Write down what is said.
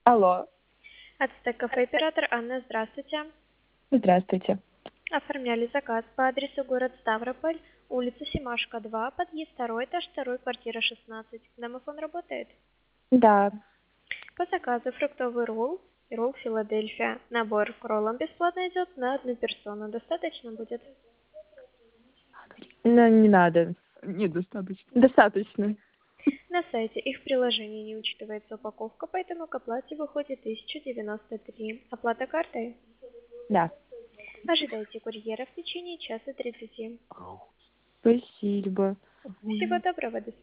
Алло, Ацтек кафе оператор Анна, здравствуйте. здравствуйте. Оформляли заказ по адресу город Ставрополь, улица Семашко, 2, подъезд 2, этаж 2, квартира 16. Домофон работает. Да, По заказу фруктовый ролл и ролл Филадельфия. Набор к роллам бесплатно идет на одну персону. Достаточно будет? но не надо. Недостаточно. Достаточно. На сайте их приложение не учитывается упаковка, поэтому к оплате выходит 1093. Оплата картой. Да. Ожидайте курьера в течение часа 30. Спасибо. Всего доброго, до свидания.